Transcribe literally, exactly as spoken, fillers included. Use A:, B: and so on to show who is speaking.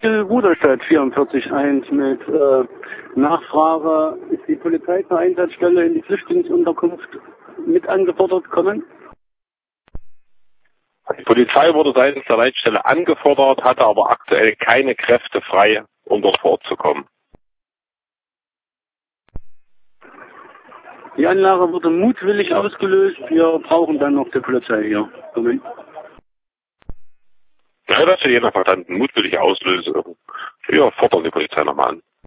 A: Michel Ruderstadt, vierundvierzig eins mit äh, Nachfrage, ist die Polizei zur Einsatzstelle in die Flüchtlingsunterkunft mit angefordert kommen?
B: Die Polizei wurde seitens der Leitstelle angefordert, hatte aber aktuell keine Kräfte frei, um dort vorzukommen.
A: Die Anlage wurde mutwillig ausgelöst. Wir brauchen dann noch die Polizei hier. Moment.
B: Ja, das ist je nach Verstanden mutwillig auslösen. Wir fordern die Polizei nochmal an.